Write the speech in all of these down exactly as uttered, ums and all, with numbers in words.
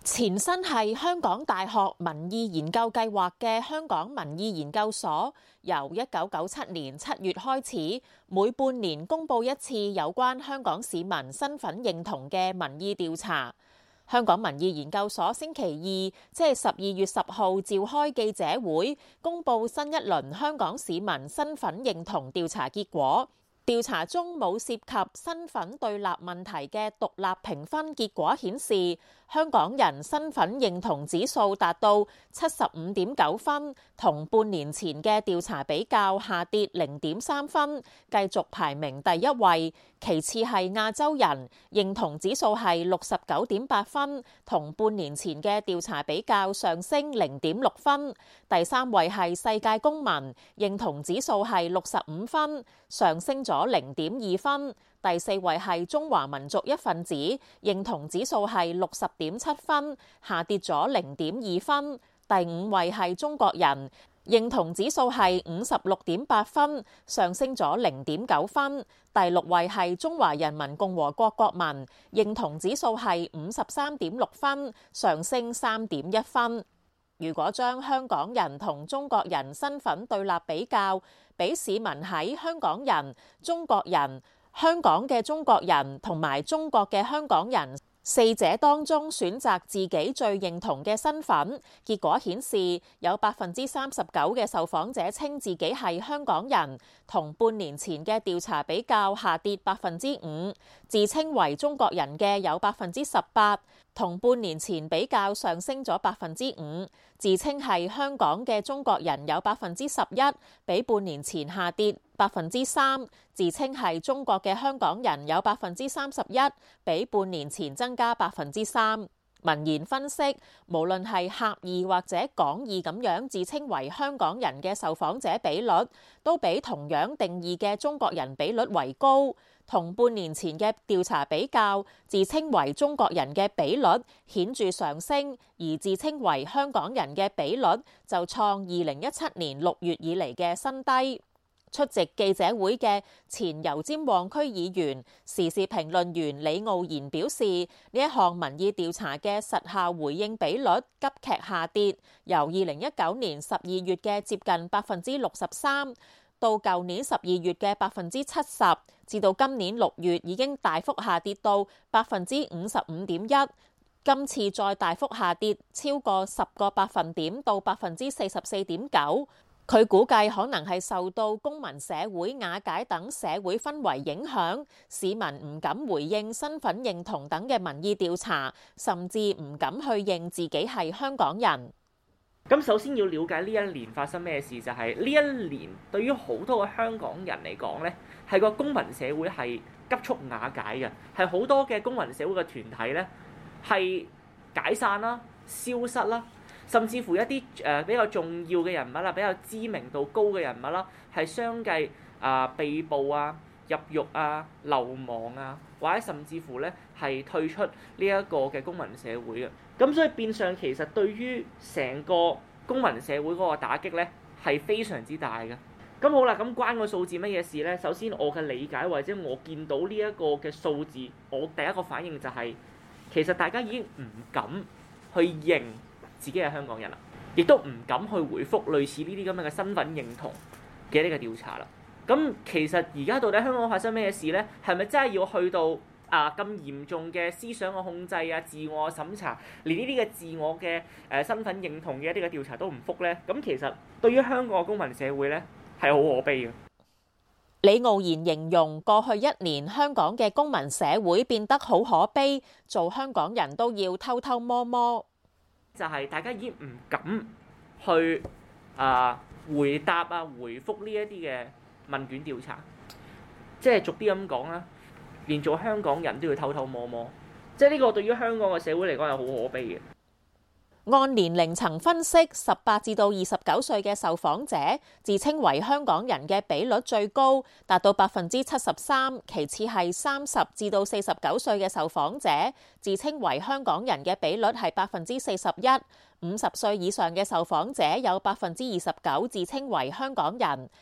前身係香港大學民意研究計劃嘅香港民意研究所，由一九九七年七月開始，每半年公佈一次有關香港市民身份認同嘅民意調查。香港民意研究所星期二，即係十二月十號召開記者會，公佈新一輪香港市民身份認同調查結果。調查中冇涉及身份對立問題嘅獨立評分結果顯示，香港人身份認同指數達到七十五點九分，同半年前嘅調查比較下跌零點三分，繼續排名第一位。其次係亞洲人，認同指數係六十九點八分，同半年前嘅調查比較上升零點六分。第三位係世界公民，認同指數係六十五分，上升咗零點二分。第四位係中華民族一份子，認同指數係六十點七分，下跌咗零點二分。第五位係中國人，認同指數係五十六點八分，上升咗零點九分。第六位係中華人民共和國國民，認同指數係五十三點六分，上升三點一分。如果將香港人同中國人身份對立比較，俾市民喺香港人、中國人、香港嘅中國人同埋中國嘅香港人四者當中選擇自己最認同嘅身份，結果顯示有百分之三十九嘅受訪者稱自己係香港人，同半年前嘅調查比較下跌百分之五；自稱為中國人嘅有百分之十八，同半年前比較上升咗百分之五；自稱係香港嘅中國人有百分之十一，比半年前下跌百分之三；自稱係中國嘅香港人有百分之三十一，比半年前增加百分之三。民研分析，無論係狹義或者廣義咁樣自稱為香港人嘅受訪者比率，都比同樣定義嘅中國人比率為高。同半年前嘅調查比較，自稱為中國人嘅比率顯著上升，而自稱為香港人嘅比率就創二零一七年六月以嚟嘅新低。出席記者會嘅前油尖旺區議員、時事評論員李傲然表示，呢一項民意調查嘅實效回應比率急劇下跌，由二零一九年十二月嘅接近百分之六十三，到舊年十二月嘅百分之七十，至到今年六月已經大幅下跌到百分之五十五點一。今次再大幅下跌超過十個百分點到百分之四十四點九。佢估計可能係受到公民社會瓦解等社會氛圍影響，市民唔敢回應身份認同等嘅民意調查，甚至唔敢去認自己係香港人。 咁首先要了解呢一年發生咩事，就係呢一年對於好多嘅香港人嚟講呢，係個公民社會係急速瓦解嘅，係好多嘅公民社會嘅團體呢係解散啦、消失啦。甚至乎一啲誒比較重要嘅人物啦，比較知名度高嘅人物啦，係相繼啊被捕啊、入獄啊、流亡啊，或者甚至乎咧係退出呢一個嘅公民社會嘅。咁所以變相其實對於成個公民社會嗰個打擊咧係非常之大嘅。咁好啦，咁關個數字乜嘢事咧？首先我嘅理解或者我見到呢一個嘅數字，我第一個反應就係、是、其實大家已經唔敢去認自己係香港人啦，亦都唔敢去回覆類似呢啲咁樣嘅身份認同嘅呢個調查啦。咁其實而家到底香港發生咩事呢？係咪真係要去到啊咁嚴重嘅思想嘅控制啊、自我審查，連呢啲嘅自我嘅誒身份認同嘅一啲嘅調查都唔覆呢？咁其實對於香港嘅公民社會呢，係好可悲嘅。 李傲然形容過去一年香港嘅公民社會變得好可悲，做香港人都要偷偷摸摸。 就係大家已經唔敢去啊回答啊回覆呢一啲嘅問卷調查，即係俗啲咁講啦，連做香港人都要偷偷摸摸，即係呢個對於香港嘅社會嚟講係好可悲嘅。 按年齡層分析，十八至到二十九歲嘅受訪者自稱為香港人嘅比率最高，達到百分之七十三。其次係三十至到四十九歲嘅受訪者自稱為香港人嘅比率係百分之四十一。五十歲以上嘅受訪者有百分之二十九自稱為香港人。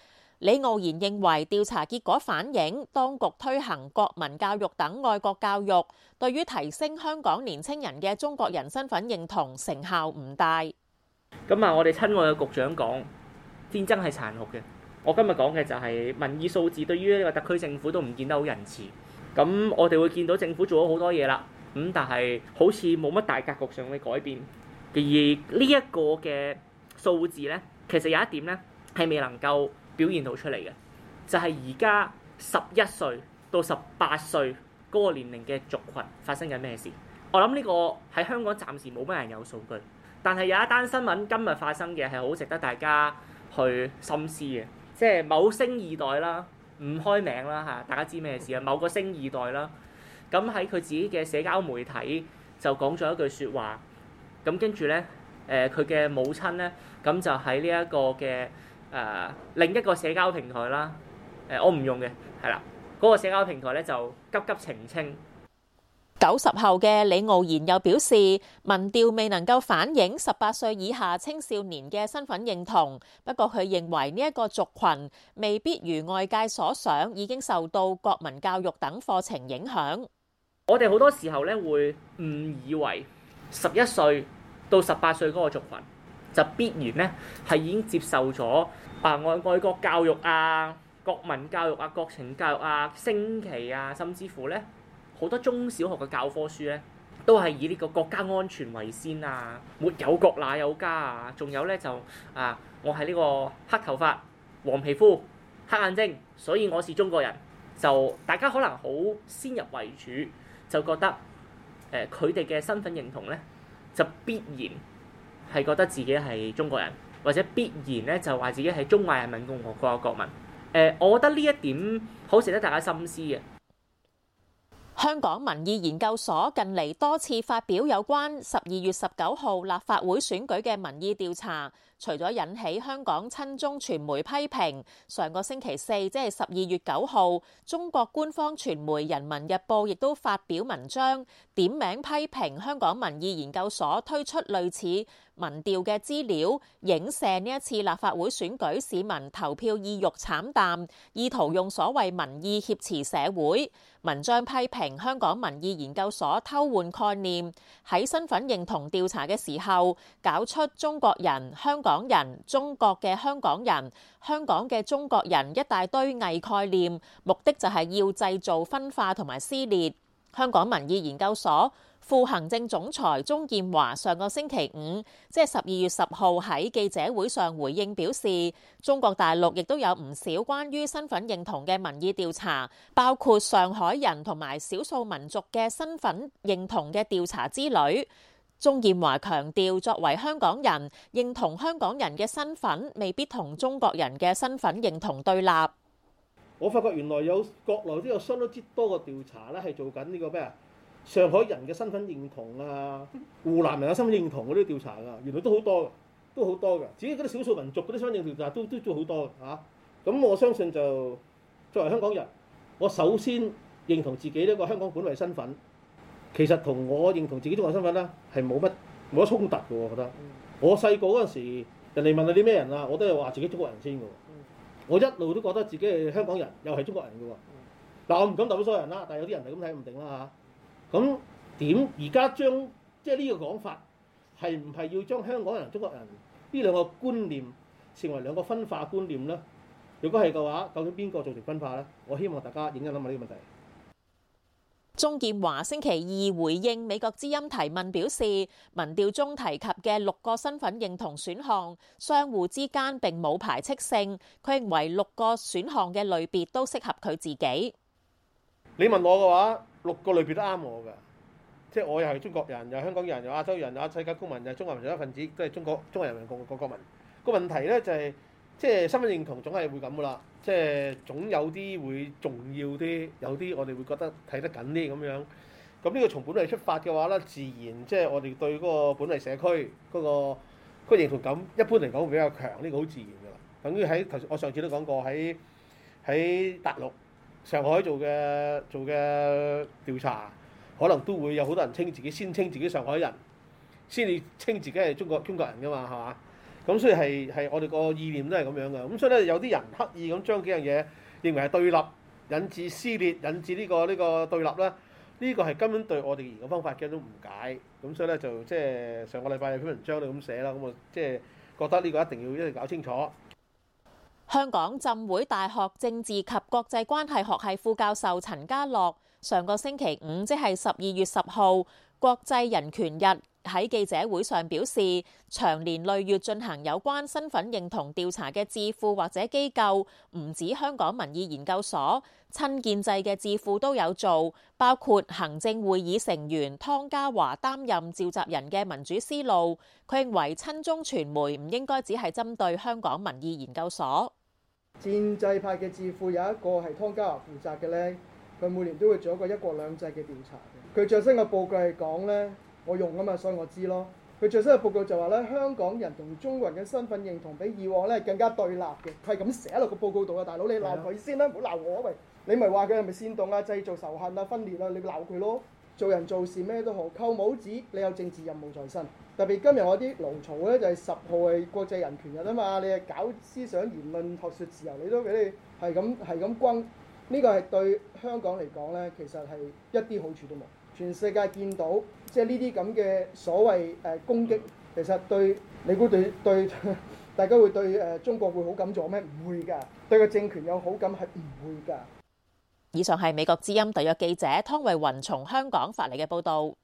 李傲然認為調查結果反映當局推行國民教育等愛國教育，對於提升香港年青人嘅中國人身份認同成效唔大。 咁啊，我哋親愛嘅局長講戰爭係殘酷嘅。我今日講嘅就係民意數字對於呢個特區政府都唔見得好仁慈。咁我哋會見到政府做咗好多嘢啦，咁但係好似冇乜大格局上嘅改變。而呢一個嘅數字咧，其實有一點咧係未能夠表現到出嚟嘅，就係而家十一歲到十八歲嗰個年齡嘅族群發生緊咩事。我諗呢個喺香港暫時冇乜人有數據，但係有一單新聞今日發生嘅係好值得大家去深思嘅，即係某星二代啦，唔開名啦嚇，大家知咩事啊？某個星二代啦，咁喺佢自己嘅社交媒體就講咗一句説話，咁跟住咧，誒佢嘅母親咧，咁就喺呢一個嘅誒、呃、另一個社交平台啦，誒、呃、我唔用嘅，係啦，嗰、那個社交平台咧就急急澄清。 九十後嘅李傲然又表示，民調未能夠反映十八歲以下青少年嘅身份認同，不過佢認為呢一個族群未必如外界所想已經受到國民教育等課程影響。 我哋好多時候咧會誤以為十一歲到十八歲嗰個族群就必然咧係已經接受咗啊外外國教育啊、國民教育啊、國情教育啊、升旗啊，甚至乎咧。好多中小學嘅教科書咧，都係以呢個國家安全為先啊，沒有國哪有家啊，仲有咧就啊，我係呢個黑頭髮、黃皮膚、黑眼睛，所以我是中國人。就大家可能好先入為主，就覺得誒佢哋嘅身份認同咧，就必然係覺得自己係中國人，或者必然咧就話自己係中華人民共和國嘅國民。誒、呃，我覺得呢一點好值得大家深思嘅。 香港民意研究所近嚟多次發表有關十二月十九號立法會選舉嘅民意調查，除咗引起香港親中傳媒批評，上個星期四即係十二月九號，中國官方傳媒《人民日報》亦都發表文章，點名批評香港民意研究所推出類似民調嘅資料，影射呢一次立法會選舉市民投票意欲慘淡，意圖用所謂民意挾持社會。文章批評香港民意研究所偷換概念，喺身份認同調查嘅時候，搞出中國人、香港人、中國嘅香港人、香港嘅中國人一大堆偽概念，目的就係要製造分化同埋撕裂。香港民意研究所副行政總裁鍾劍華上個星期五，即係十二月十號喺記者會上回應表示，中國大陸亦都有唔少關於身份認同嘅民意調查，包括上海人同埋少數民族嘅身份認同嘅調查之類。鍾劍華強調，作為香港人，認同香港人嘅身份未必同中國人嘅身份認同對立。 我發覺原來有國內都有相當之多個調查咧，係做緊呢個咩啊？上海人嘅身份認同啊，湖南人嘅身份認同嗰啲調查㗎，原來都好多嘅，都好多嘅。至於嗰啲少數民族嗰啲身份認同調查都都做好多嘅嚇。咁、啊、我相信就作為香港人，我首先認同自己呢個香港本位身份，其實同我認同自己中國身份咧係冇乜冇乜衝突嘅。我覺得我細個嗰陣時，人哋問你啲咩人啊，我都係話自己中國人先嘅。我一路都覺得自己係香港人，又係中國人嘅喎。嗱，我唔敢代表所有人啦，但係有啲人係咁睇唔定啦嚇。咁點而家將即係呢個講法係唔係要將香港人、中國人呢兩個觀念成為兩個分化觀念咧？如果係嘅話，究竟邊個造成分化咧？我希望大家認真諗下呢個問題。 鍾劍華星期二回應美國之音提問表示，民調中提及嘅六個身份認同選項，相互之間並冇排斥性。佢認為六個選項嘅類別都適合佢自己。 你問我嘅話，六個類別都啱我㗎，即係我又係中國人，又係香港人，又亞洲人，又係世界公民，又係中華民族一份子，都係中國中華人民共和國國民。個問題咧就係、是，即係身份認同總係會咁㗎啦。即係總有啲會重要啲，有啲我哋會覺得睇得緊啲咁樣。咁呢個從本位出發嘅話咧，自然即係我哋對嗰個本位社區嗰、嗰個嗰、嗰個認同感，一般嚟講會比較強。呢、呢個好自然㗎啦。等於喺頭先我上次都講過，喺喺大陸上海做嘅做嘅調查，可能都會有好多人稱自己先稱自己上海人，先至稱自己係中國中國人㗎嘛，係嘛？ 咁所以係係我哋個意念都係咁樣嘅。咁所以咧有啲人刻意咁將幾樣嘢認為係對立，引致撕裂，引致呢個呢個對立咧。呢個係根本對我哋研究方法嘅一種誤解，咁所以咧就即係上個禮拜有篇文章都咁寫啦，咁我即係覺得呢個一定要一定搞清楚。 香港浸會大學政治及國際關係學系副教授陳家樂上個星期五，即係十二月十號，國際人權日喺記者會上表示，長年累月進行有關身份認同調查嘅智庫或者機構，唔止香港民意研究所，親建制嘅智庫都有做，包括行政會議成員湯家驊擔任召集人嘅民主思路。佢認為親中傳媒唔應該只係針對香港民意研究所。 建制派嘅智庫有一個係湯家驊負責嘅呢，佢每年都會做一個一國兩制嘅調查嘅。佢最新嘅報告係講呢，我用啊嘛，所以我知咯。佢最新嘅報告就話咧，香港人同中國人嘅身份認同比以往咧更加對立嘅，係咁寫落個報告度啊！大佬你鬧佢先啦，唔好鬧我啊！喂，你咪話佢係咪煽動啊、製造仇恨啊、分裂啊？你鬧佢咯。做人做事咩都好，扣帽子，你有政治任務在身。特別今日我啲勞嘈咧，就係十號係國際人權日啊嘛，你係搞思想言論學術自由，你都俾你係咁係咁轟，呢個係對香港嚟講咧，其實係一啲好處都冇。全世界見到即係呢啲咁嘅所謂誒攻擊，其實對你估對對大家會對誒中國會好感咗咩？唔會㗎，對個政權有好感係唔會㗎。 以上係美國之音特約記者湯慧雲從香港發嚟嘅報導。